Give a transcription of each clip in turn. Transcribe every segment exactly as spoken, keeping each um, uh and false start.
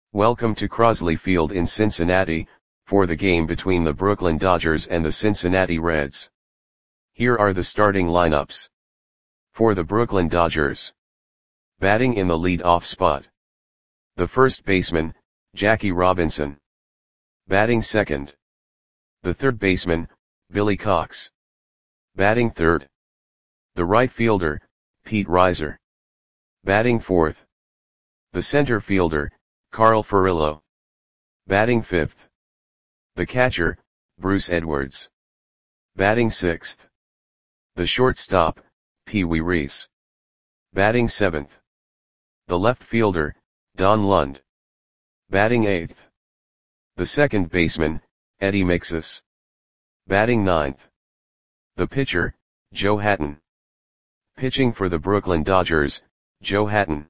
Welcome to Crosley Field in Cincinnati, for the game between the Brooklyn Dodgers and the Cincinnati Reds. Here are the starting lineups. For the Brooklyn Dodgers. Batting in the lead-off spot. The first baseman, Jackie Robinson. Batting second. The third baseman, Billy Cox. Batting third. The right fielder, Pete Reiser. Batting fourth. The center fielder, Carl Furillo. Batting fifth. The catcher, Bruce Edwards. Batting sixth. The shortstop, Pee Wee Reese. Batting seventh. The left fielder, Don Lund. Batting eighth. The second baseman, Eddie Mixus. Batting ninth. The pitcher, Joe Hatton. Pitching for the Brooklyn Dodgers, Joe Hatton.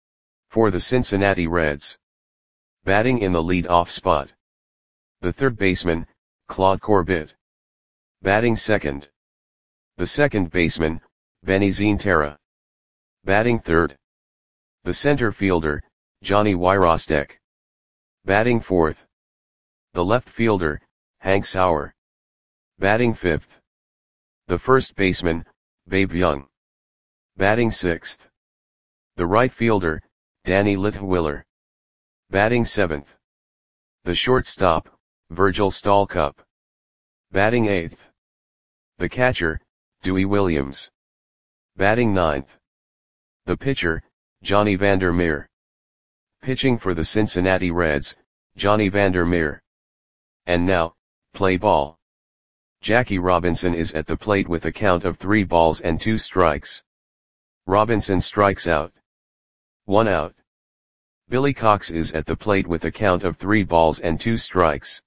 For the Cincinnati Reds. Batting in the lead-off spot. The third baseman, Claude Corbett. Batting second. The second baseman, Benny Zienterra. Batting third. The center fielder, Johnny Wyrostek. Batting fourth. The left fielder, Hank Sauer. Batting fifth. The first baseman, Babe Young. Batting sixth. The right fielder, Danny Litwiller. Batting seventh. The shortstop, Virgil Stalcup. Batting eighth. The catcher, Dewey Williams. Batting ninth. The pitcher, Johnny Vander Meer. Pitching for the Cincinnati Reds, Johnny Vander Meer. And now, play ball. Jackie Robinson is at the plate with a count of three balls and two strikes. Robinson strikes out. One out. Billy Cox is at the plate with a count of three balls and two strikes.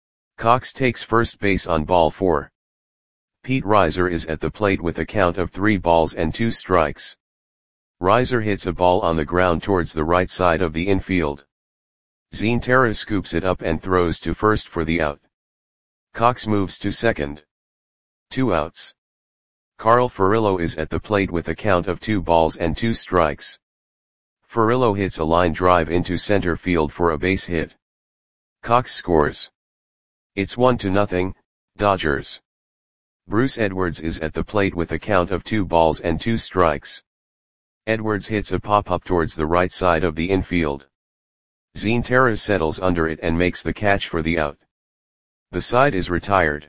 Cox takes first base on ball four. Pete Reiser is at the plate with a count of three balls and two strikes. Reiser hits a ball on the ground towards the right side of the infield. Zienterra scoops it up and throws to first for the out. Cox moves to second. Two outs. Carl Furillo is at the plate with a count of two balls and two strikes. Furillo hits a line drive into center field for a base hit. Cox scores. It's one to nothing, Dodgers. Bruce Edwards is at the plate with a count of two balls and two strikes. Edwards hits a pop-up towards the right side of the infield. Zienterra settles under it and makes the catch for the out. The side is retired.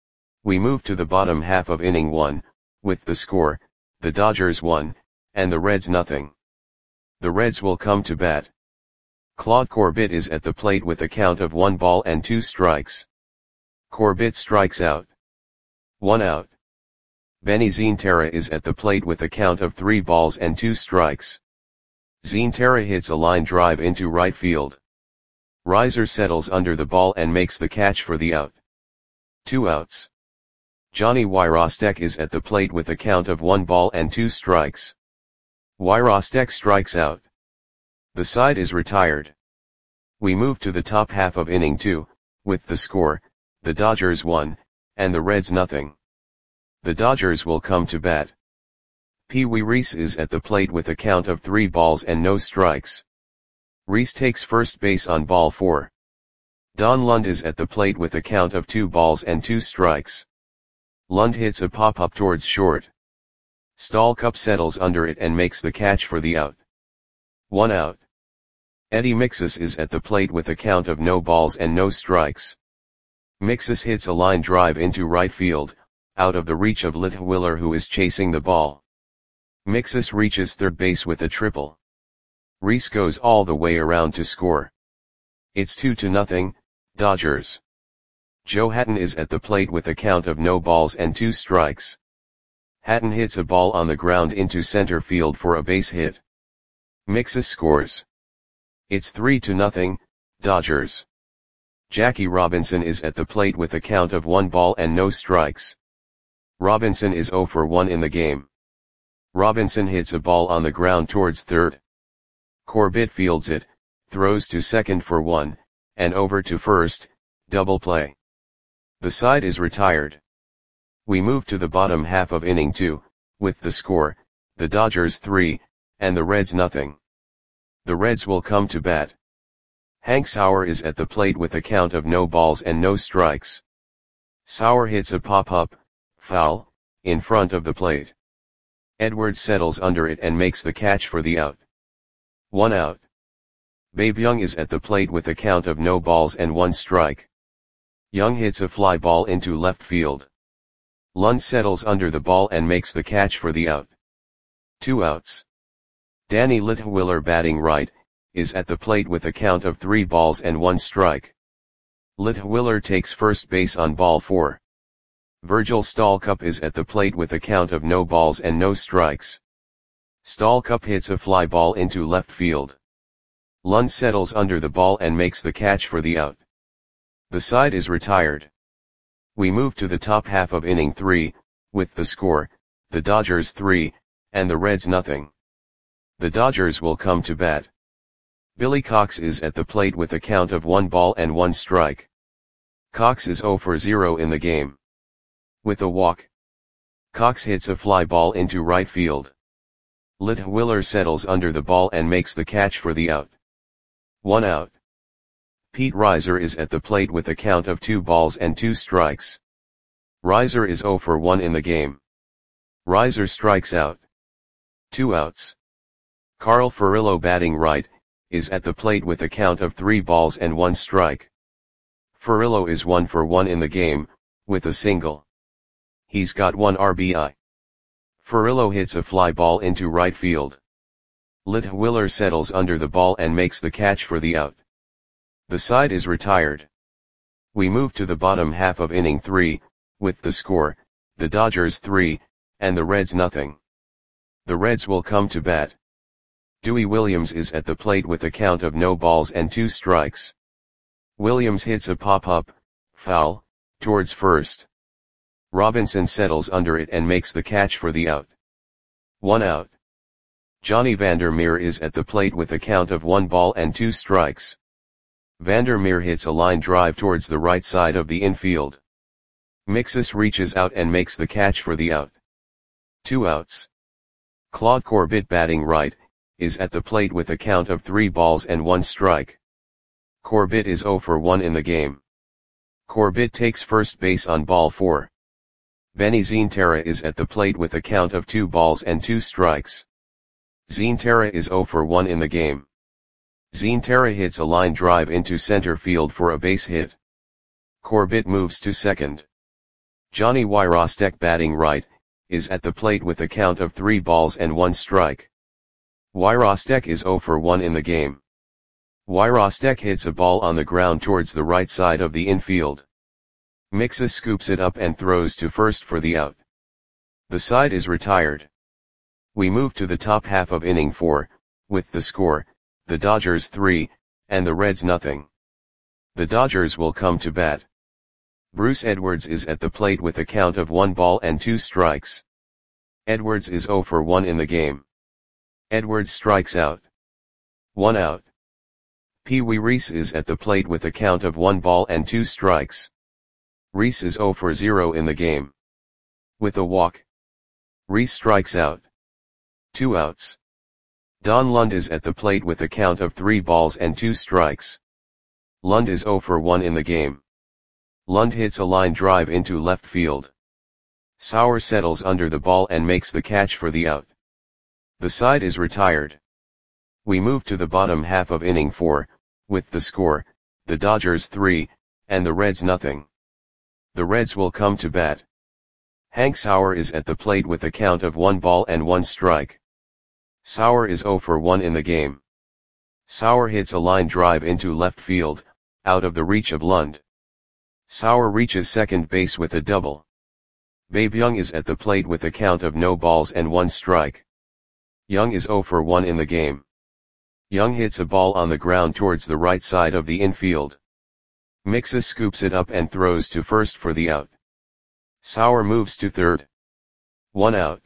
We move to the bottom half of inning one, with the score, the Dodgers one, and the Reds nothing. The Reds will come to bat. Claude Corbett is at the plate with a count of one ball and two strikes. Corbett strikes out. One out. Benny Zienterra is at the plate with a count of three balls and two strikes. Zienterra hits a line drive into right field. Reiser settles under the ball and makes the catch for the out. Two outs. Johnny Wyrostek is at the plate with a count of one ball and two strikes. Wyrostek strikes out. The side is retired. We move to the top half of inning two, with the score, the Dodgers one, and the Reds nothing. The Dodgers will come to bat. Pee Wee Reese is at the plate with a count of three balls and no strikes. Reese takes first base on ball four. Don Lund is at the plate with a count of two balls and two strikes. Lund hits a pop-up towards short. Stalcup settles under it and makes the catch for the out. One out. Eddie Mixus is at the plate with a count of no balls and no strikes. Mixus hits a line drive into right field, out of the reach of Litwiller who is chasing the ball. Mixus reaches third base with a triple. Reese goes all the way around to score. It's two to nothing, Dodgers. Joe Hatton is at the plate with a count of no balls and two strikes. Hatton hits a ball on the ground into center field for a base hit. Mixus scores. It's three to nothing, Dodgers. Jackie Robinson is at the plate with a count of one ball and no strikes. Robinson is zero for one in the game. Robinson hits a ball on the ground towards third. Corbett fields it, throws to second for one, and over to first, double play. The side is retired. We move to the bottom half of inning two, with the score, the Dodgers three, and the Reds nothing. The Reds will come to bat. Hank Sauer is at the plate with a count of no balls and no strikes. Sauer hits a pop-up, foul, in front of the plate. Edwards settles under it and makes the catch for the out. One out. Babe Young is at the plate with a count of no balls and one strike. Young hits a fly ball into left field. Lund settles under the ball and makes the catch for the out. Two outs. Danny Litwiller, batting right, is at the plate with a count of three balls and one strike. Litwiller takes first base on ball four. Virgil Stallcup is at the plate with a count of no balls and no strikes. Stallcup hits a fly ball into left field. Lund settles under the ball and makes the catch for the out. The side is retired. We move to the top half of inning three, with the score, the Dodgers three, and the Reds nothing. The Dodgers will come to bat. Billy Cox is at the plate with a count of one ball and one strike. Cox is zero for zero in the game. With a walk, Cox hits a fly ball into right field. Litwiller settles under the ball and makes the catch for the out. One out. Pete Reiser is at the plate with a count of two balls and two strikes. Reiser is zero for one in the game. Reiser strikes out. Two outs. Carl Furillo, batting right, is at the plate with a count of three balls and one strike. Furillo is one for one in the game, with a single. He's got one R B I. Furillo hits a fly ball into right field. Litwiller settles under the ball and makes the catch for the out. The side is retired. We move to the bottom half of inning three, with the score, the Dodgers three, and the Reds nothing. The Reds will come to bat. Dewey Williams is at the plate with a count of no balls and two strikes. Williams hits a pop-up, foul, towards first. Robinson settles under it and makes the catch for the out. One out. Johnny Vandermeer is at the plate with a count of one ball and two strikes. Vandermeer hits a line drive towards the right side of the infield. Mixus reaches out and makes the catch for the out. Two outs. Claude Corbett, batting right, is at the plate with a count of three balls and one strike. Corbett is zero for one in the game. Corbett takes first base on ball four. Benny Zienterra is at the plate with a count of two balls and two strikes. Zienterra is zero for one in the game. Zienterra hits a line drive into center field for a base hit. Corbett moves to second. Johnny Wyrostek, batting right, is at the plate with a count of three balls and one strike. Wyrostek is zero for one in the game. Wyrostek hits a ball on the ground towards the right side of the infield. Mixus scoops it up and throws to first for the out. The side is retired. We move to the top half of inning four, with the score, the Dodgers three, and the Reds nothing. The Dodgers will come to bat. Bruce Edwards is at the plate with a count of one ball and two strikes. Edwards is zero for one in the game. Edwards strikes out. One out. Pee Wee Reese is at the plate with a count of one ball and two strikes. Reese is zero for zero in the game. With a walk, Reese strikes out. Two outs. Don Lund is at the plate with a count of three balls and two strikes. Lund is zero for one in the game. Lund hits a line drive into left field. Sauer settles under the ball and makes the catch for the out. The side is retired. We move to the bottom half of inning four, with the score, the Dodgers three, and the Reds nothing. The Reds will come to bat. Hank Sauer is at the plate with a count of one ball and one strike. Sauer is zero for one in the game. Sauer hits a line drive into left field, out of the reach of Lund. Sauer reaches second base with a double. Babe Young is at the plate with a count of no balls and one strike. Young is zero for one in the game. Young hits a ball on the ground towards the right side of the infield. Mixus scoops it up and throws to first for the out. Sauer moves to third. One out.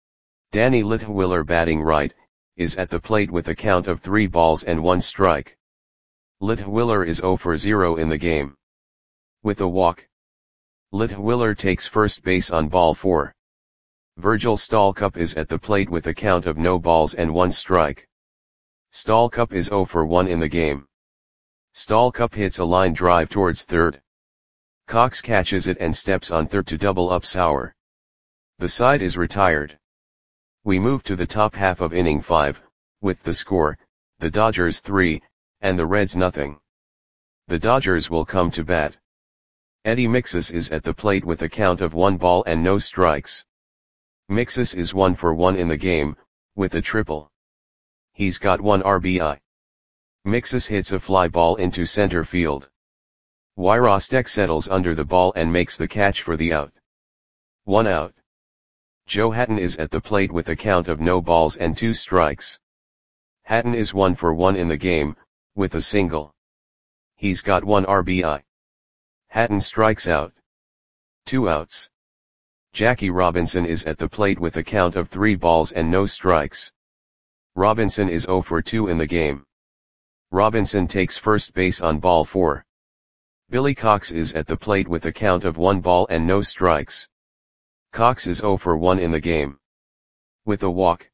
Danny Litwiller, batting right, is at the plate with a count of three balls and one strike. Litwiller is zero for zero in the game. With a walk, Litwiller takes first base on ball four. Virgil Stallcup is at the plate with a count of no balls and one strike. Stallcup is zero for one in the game. Stallcup hits a line drive towards third. Cox catches it and steps on third to double up Sauer. The side is retired. We move to the top half of inning five, with the score, the Dodgers three, and the Reds nothing. The Dodgers will come to bat. Eddie Mixas is at the plate with a count of one ball and no strikes. Mixas is one for one in the game, with a triple. He's got one R B I. Mixas hits a fly ball into center field. Wyrostek settles under the ball and makes the catch for the out. One out. Joe Hatton is at the plate with a count of no balls and two strikes. Hatton is one for one in the game, with a single. He's got one R B I. Hatton strikes out. Two outs. Jackie Robinson is at the plate with a count of three balls and no strikes. Robinson is zero for two in the game. Robinson takes first base on ball four. Billy Cox is at the plate with a count of one ball and no strikes. Cox is zero for one in the game. With a walk.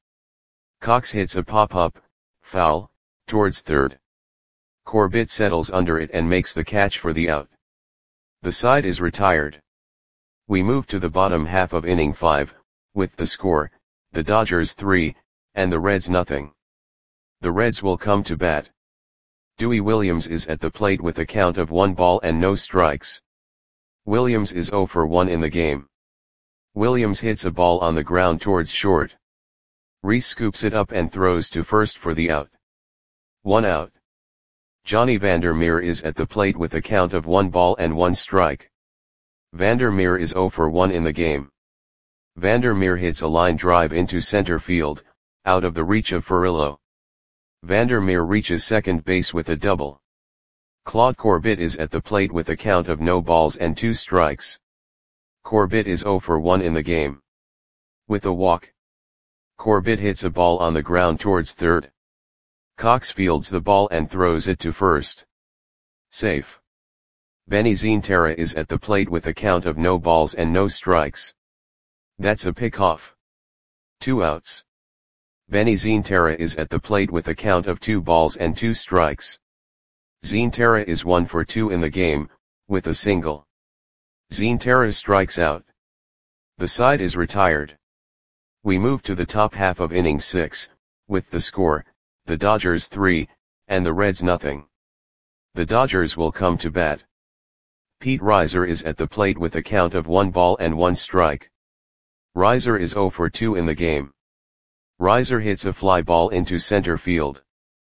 Cox hits a pop-up, foul, towards third. Corbett settles under it and makes the catch for the out. The side is retired. We move to the bottom half of inning five, with the score, the Dodgers three, and the Reds nothing. The Reds will come to bat. Dewey Williams is at the plate with a count of one ball and no strikes. Williams is zero for one in the game. Williams hits a ball on the ground towards short. Reese scoops it up and throws to first for the out. One out. Johnny Vandermeer is at the plate with a count of one ball and one strike. Vandermeer is zero for one in the game. Vandermeer hits a line drive into center field, out of the reach of Furillo. Vandermeer reaches second base with a double. Claude Corbett is at the plate with a count of no balls and two strikes. Corbett is zero for one in the game. With a walk. Corbett hits a ball on the ground towards third. Cox fields the ball and throws it to first. Safe. Benny Zientara is at the plate with a count of no balls and no strikes. That's a pickoff. Two outs. Benny Zientara is at the plate with a count of two balls and two strikes. Zientara is one for two in the game, with a single. Zientara strikes out. The side is retired. We move to the top half of inning six, with the score, the Dodgers three, and the Reds nothing. The Dodgers will come to bat. Pete Reiser is at the plate with a count of one ball and one strike. Reiser is zero for two in the game. Reiser hits a fly ball into center field.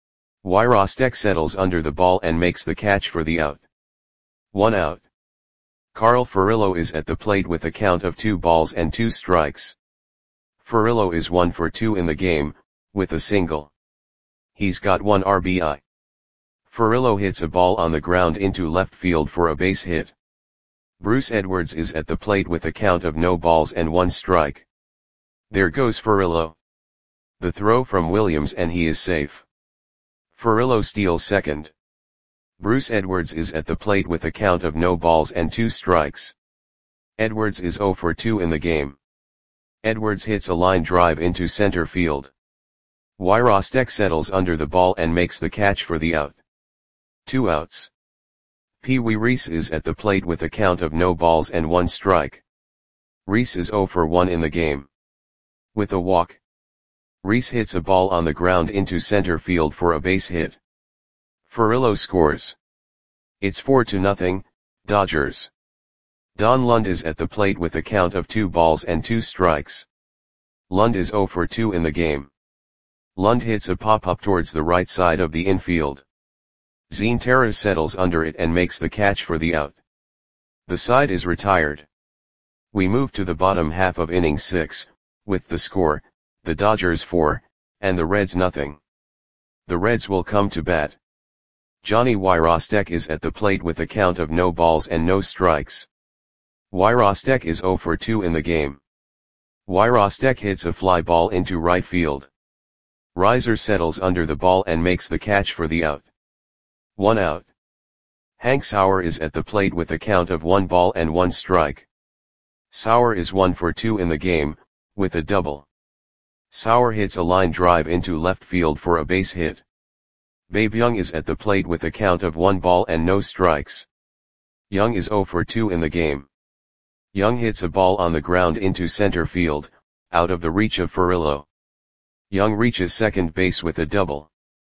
Wyrostek settles under the ball and makes the catch for the out. One out. Carl Furillo is at the plate with a count of two balls and two strikes. Furillo is one for two in the game, with a single. He's got one R B I. Furillo hits a ball on the ground into left field for a base hit. Bruce Edwards is at the plate with a count of no balls and one strike. There goes Furillo. The throw from Williams and he is safe. Furillo steals second. Bruce Edwards is at the plate with a count of no balls and two strikes. Edwards is zero for two in the game. Edwards hits a line drive into center field. Wyrostek settles under the ball and makes the catch for the out. Two outs. Pee Wee Reese is at the plate with a count of no balls and one strike. Reese is zero for one in the game. With a walk. Reese hits a ball on the ground into center field for a base hit. Furillo scores. It's four to nothing, Dodgers. Don Lund is at the plate with a count of two balls and two strikes. Lund is zero for two in the game. Lund hits a pop-up towards the right side of the infield. Zientara settles under it and makes the catch for the out. The side is retired. We move to the bottom half of inning six, with the score, the Dodgers four, and the Reds nothing. The Reds will come to bat. Johnny Wyrostek is at the plate with a count of no balls and no strikes. Wyrostek is zero for two in the game. Wyrostek hits a fly ball into right field. Reiser settles under the ball and makes the catch for the out. One out. Hank Sauer is at the plate with a count of one ball and one strike. Sauer is one for two in the game, with a double. Sauer hits a line drive into left field for a base hit. Babe Young is at the plate with a count of one ball and no strikes. Young is zero for two in the game. Young hits a ball on the ground into center field, out of the reach of Furillo. Young reaches second base with a double.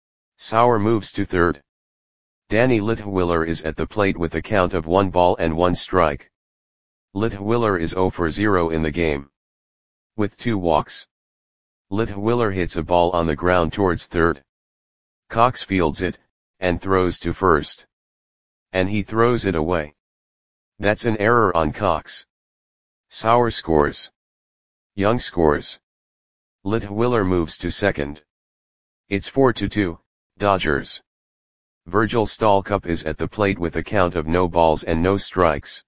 Sauer moves to third. Danny Litwiller is at the plate with a count of one ball and one strike. Litwiller is zero for zero in the game. With two walks. Litwiller hits a ball on the ground towards third. Cox fields it, and throws to first. And he throws it away. That's an error on Cox. Sauer scores. Young scores. Litwiller moves to second. It's four to two, Dodgers. Virgil Stallcup is at the plate with a count of no balls and no strikes.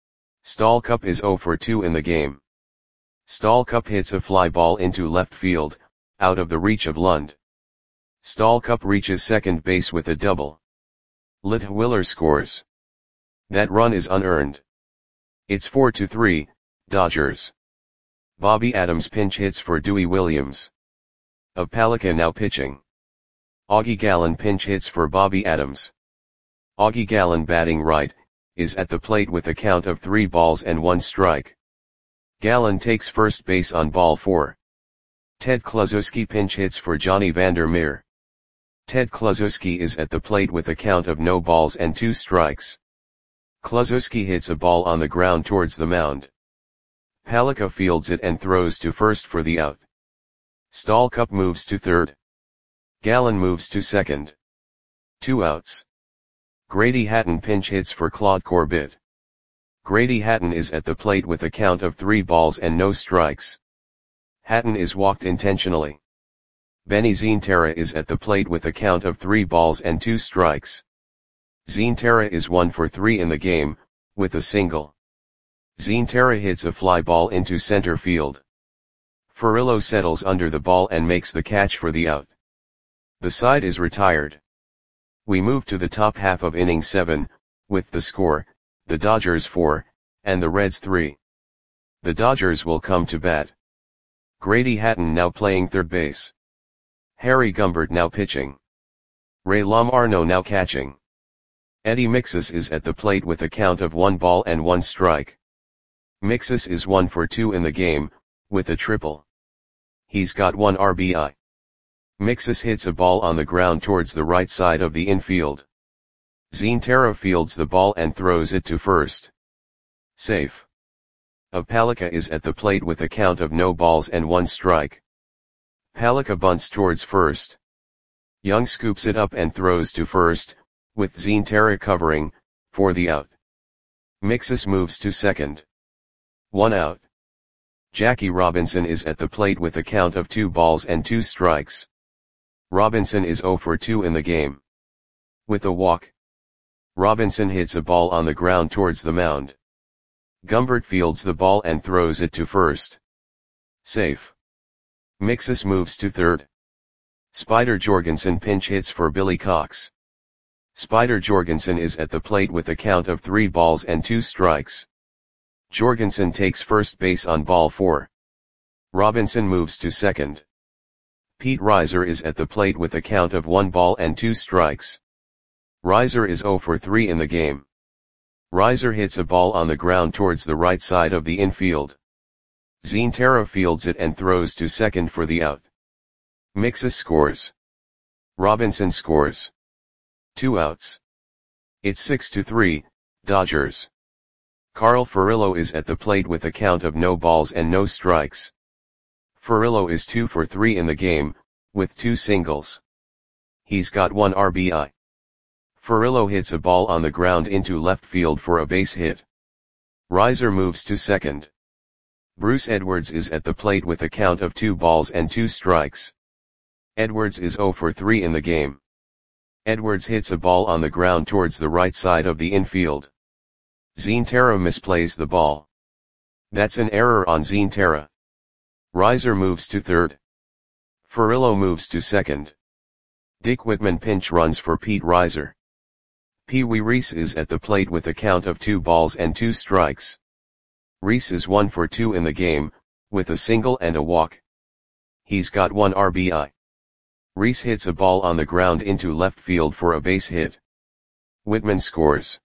Stallcup is zero for two in the game. Stallcup hits a fly ball into left field, out of the reach of Lund. Stallcup reaches second base with a double. Litwiller scores. That run is unearned. It's four to three, Dodgers. Bobby Adams pinch hits for Dewey Williams. Of Palika now pitching. Augie Gallen pinch hits for Bobby Adams. Augie Gallen batting right, is at the plate with a count of three balls and one strike. Gallen takes first base on ball four. Ted Kluszewski pinch hits for Johnny Vander Meer. Ted Kluszewski is at the plate with a count of no balls and two strikes. Kluszewski hits a ball on the ground towards the mound. Palika fields it and throws to first for the out. Stallcup moves to third. Gallen moves to second. Two outs. Grady Hatton pinch hits for Claude Corbett. Grady Hatton is at the plate with a count of three balls and no strikes. Hatton is walked intentionally. Benny Zienterra is at the plate with a count of three balls and two strikes. Zienterra is one for three in the game, with a single. Zienterra hits a fly ball into center field. Furillo settles under the ball and makes the catch for the out. The side is retired. We move to the top half of inning seven, with the score, the Dodgers four, and the Reds three. The Dodgers will come to bat. Grady Hatton now playing third base. Harry Gumbert now pitching. Ray Lamarno now catching. Eddie Mixus is at the plate with a count of one ball and one strike. Mixus is one for two in the game, with a triple. He's got one R B I. Mixus hits a ball on the ground towards the right side of the infield. Zienterra fields the ball and throws it to first. Safe. Of Palika is at the plate with a count of no balls and one strike. Palika bunts towards first. Young scoops it up and throws to first, with Zienterra covering, for the out. Mixus moves to second. One out. Jackie Robinson is at the plate with a count of two balls and two strikes. Robinson is zero for two in the game. With a walk. Robinson hits a ball on the ground towards the mound. Gumbert fields the ball and throws it to first. Safe. Mixus moves to third. Spider Jorgensen pinch hits for Billy Cox. Spider Jorgensen is at the plate with a count of three balls and two strikes. Jorgensen takes first base on ball four. Robinson moves to second. Pete Reiser is at the plate with a count of one ball and two strikes. Reiser is zero for three in the game. Reiser hits a ball on the ground towards the right side of the infield. Zienterra fields it and throws to second for the out. Mixus scores. Robinson scores. Two outs. It's six to three, Dodgers. Carl Furillo is at the plate with a count of no balls and no strikes. Furillo is two for three in the game, with two singles. He's got one R B I. Furillo hits a ball on the ground into left field for a base hit. Reiser moves to second. Bruce Edwards is at the plate with a count of two balls and two strikes. Edwards is zero for three in the game. Edwards hits a ball on the ground towards the right side of the infield. Zienterra misplays the ball. That's an error on Zienterra. Reiser moves to third. Furillo moves to second. Dick Whitman pinch runs for Pete Reiser. Pee Wee Reese is at the plate with a count of two balls and two strikes. Reese is one for two in the game, with a single and a walk. He's got one R B I. Reese hits a ball on the ground into left field for a base hit. Whitman scores.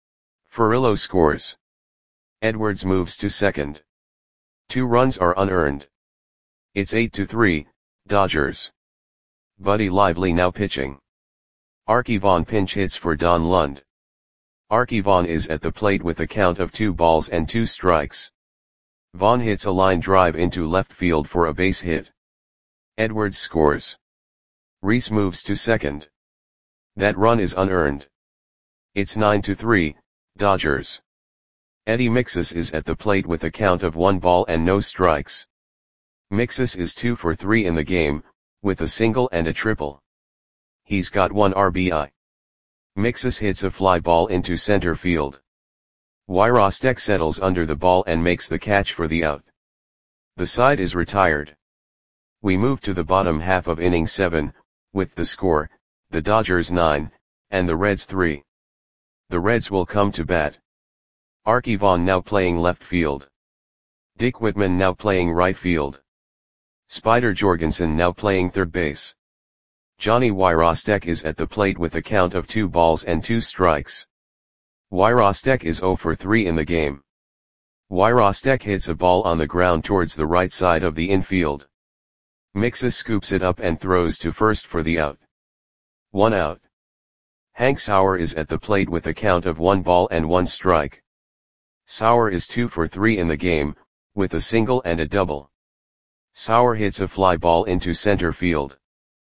Furillo scores. Edwards moves to second. Two runs are unearned. It's eight to three, Dodgers. Buddy Lively now pitching. Arky Vaughan pinch hits for Don Lund. Arky Vaughan is at the plate with a count of two balls and two strikes. Vaughan hits a line drive into left field for a base hit. Edwards scores. Reese moves to second. That run is unearned. It's nine to three, Dodgers. Eddie Mixus is at the plate with a count of one ball and no strikes. Mixus is two for three in the game, with a single and a triple. He's got one R B I. Mixus hits a fly ball into center field. Wyrostek settles under the ball and makes the catch for the out. The side is retired. We move to the bottom half of inning seven, with the score, the Dodgers nine, and the Reds three. The Reds will come to bat. Arky Vaughan now playing left field. Dick Whitman now playing right field. Spider Jorgensen now playing third base. Johnny Wyrostek is at the plate with a count of two balls and two strikes. Wyrostek is zero for three in the game. Wyrostek hits a ball on the ground towards the right side of the infield. Mixus scoops it up and throws to first for the out. One out. Hank Sauer is at the plate with a count of one ball and one strike. Sauer is two for three in the game, with a single and a double. Sauer hits a fly ball into center field.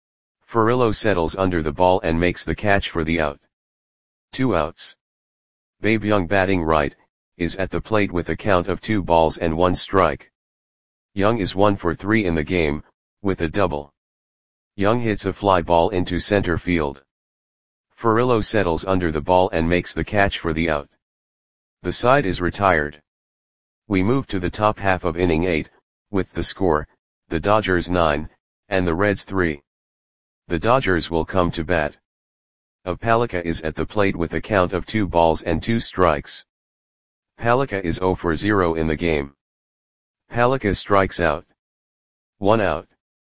Furillo settles under the ball and makes the catch for the out. Two outs. Babe Young batting right, is at the plate with a count of two balls and one strike. Young is one for three in the game, with a double. Young hits a fly ball into center field. Furillo settles under the ball and makes the catch for the out. The side is retired. We move to the top half of inning eight, with the score, the Dodgers nine, and the Reds three. The Dodgers will come to bat. Palika is at the plate with a count of two balls and two strikes. Palika is zero for zero in the game. Palika strikes out. One out.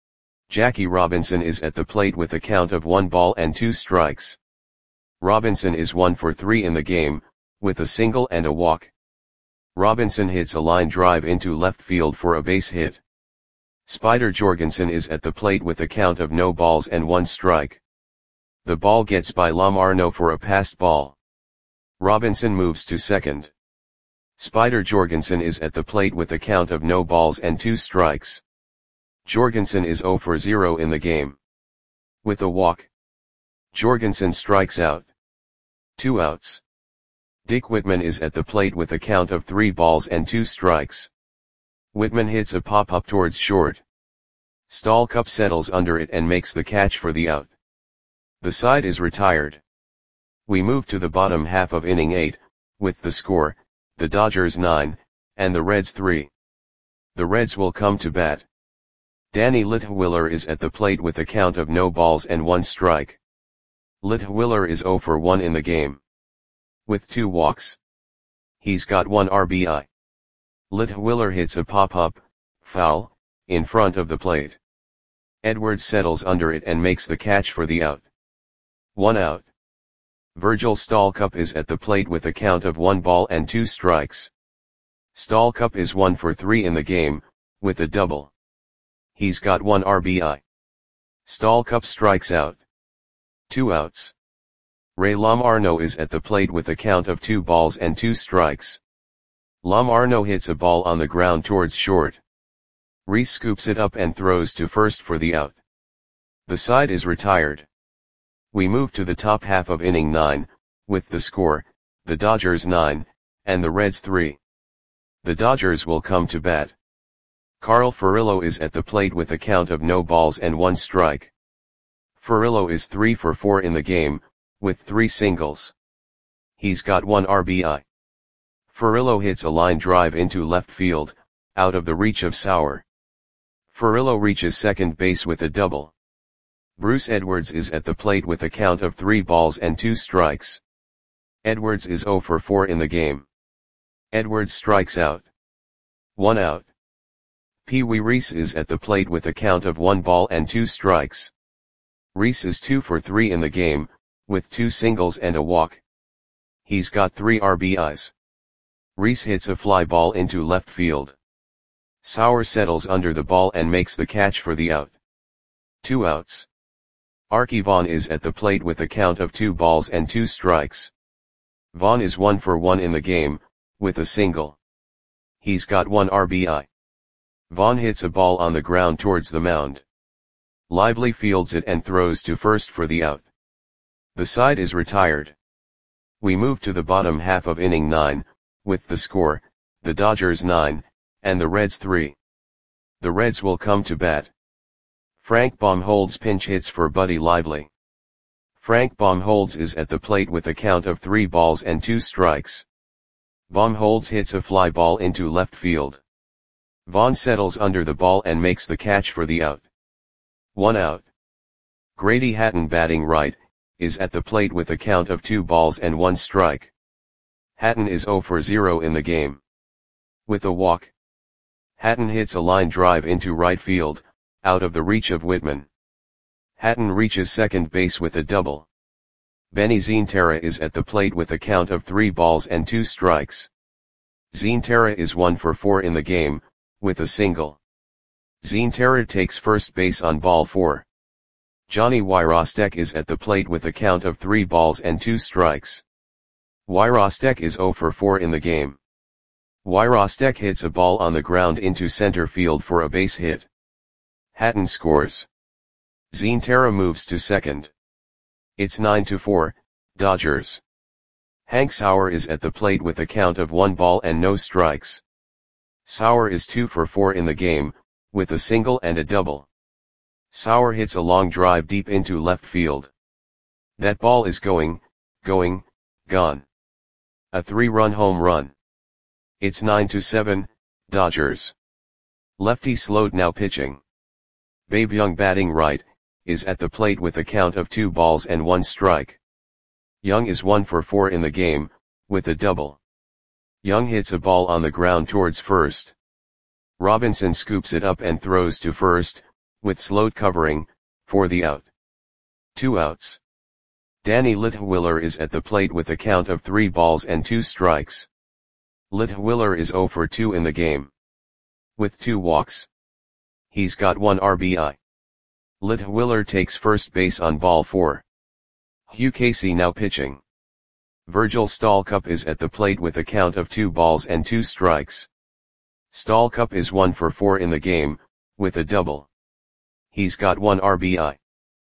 Jackie Robinson is at the plate with a count of one ball and two strikes. Robinson is one for three in the game, with a single and a walk. Robinson hits a line drive into left field for a base hit. Spider Jorgensen is at the plate with a count of no balls and one strike. The ball gets by Lamarno for a passed ball. Robinson moves to second. Spider Jorgensen is at the plate with a count of no balls and two strikes. Jorgensen is zero for zero in the game. With a walk. Jorgensen strikes out. Two outs. Dick Whitman is at the plate with a count of three balls and two strikes. Whitman hits a pop-up towards short. Stallcup settles under it and makes the catch for the out. The side is retired. We move to the bottom half of inning eight, with the score, the Dodgers nine, and the Reds three. The Reds will come to bat. Danny Litwiller is at the plate with a count of no balls and one strike. Litwiller is zero for one in the game. With two walks. He's got one R B I. Litwiller hits a pop-up, foul, in front of the plate. Edwards settles under it and makes the catch for the out. One out. Virgil Stallcup is at the plate with a count of one ball and two strikes. Stallcup is one for three in the game, with a double. He's got one R B I. Stallcup strikes out. Two outs. Ray Lamarno is at the plate with a count of two balls and two strikes. Lamarno hits a ball on the ground towards short. Reese scoops it up and throws to first for the out. The side is retired. We move to the top half of inning nine, with the score, the Dodgers nine, and the Reds three. The Dodgers will come to bat. Carl Furillo is at the plate with a count of no balls and one strike. Furillo is three for four in the game, with three singles. He's got one R B I. Furillo hits a line drive into left field, out of the reach of Sauer. Furillo reaches second base with a double. Bruce Edwards is at the plate with a count of three balls and two strikes. Edwards is zero for four in the game. Edwards strikes out. One out. Pee Wee Reese is at the plate with a count of one ball and two strikes. Rhys is two for three in the game, with two singles and a walk. He's got three R B Is. Rhys hits a fly ball into left field. Sauer settles under the ball and makes the catch for the out. Two outs. Arky Vaughan is at the plate with a count of two balls and two strikes. Vaughan is one for one in the game, with a single. He's got one R B I. Vaughan hits a ball on the ground towards the mound. Lively fields it and throws to first for the out. The side is retired. We move to the bottom half of inning nine, with the score, the Dodgers nine, and the Reds three. The Reds will come to bat. Frank Baumholtz pinch hits for Buddy Lively. Frank Baumholtz is at the plate with a count of three balls and two strikes. Baumholtz hits a fly ball into left field. Vaughan settles under the ball and makes the catch for the out. One out. Grady Hatton, batting right, is at the plate with a count of two balls and one strike. Hatton is zero for zero in the game. With a walk. Hatton hits a line drive into right field, out of the reach of Whitman. Hatton reaches second base with a double. Benny Zienterra is at the plate with a count of three balls and two strikes. Zienterra is one for four in the game, with a single. Zienterra takes first base on ball four. Johnny Wyrostek is at the plate with a count of three balls and two strikes. Wyrostek is zero for four in the game. Wyrostek hits a ball on the ground into center field for a base hit. Hatton scores. Zienterra moves to second. It's nine to four, Dodgers. Hank Sauer is at the plate with a count of one ball and no strikes. Sauer is two for four in the game, with a single and a double. Sauer hits a long drive deep into left field. That ball is going, going, gone. A three-run home run. It's nine to seven, Dodgers. Lefty Sloat now pitching. Babe Young, batting right, is at the plate with a count of two balls and one strike. Young is one for four in the game, with a double. Young hits a ball on the ground towards first. Robinson scoops it up and throws to first, with Sloat covering, for the out. Two outs. Danny Litwiller is at the plate with a count of three balls and two strikes. Litwiller is zero for two in the game. With two walks. He's got one R B I. Litwiller takes first base on ball four. Hugh Casey now pitching. Virgil Stallcup is at the plate with a count of two balls and two strikes. Stallcup is one for four in the game, with a double. He's got one R B I.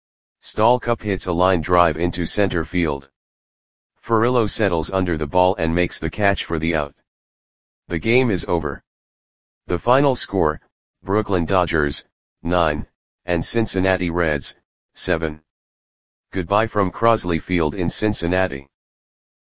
Stallcup hits a line drive into center field. Furillo settles under the ball and makes the catch for the out. The game is over. The final score, Brooklyn Dodgers, nine, and Cincinnati Reds, seven. Goodbye from Crosley Field in Cincinnati.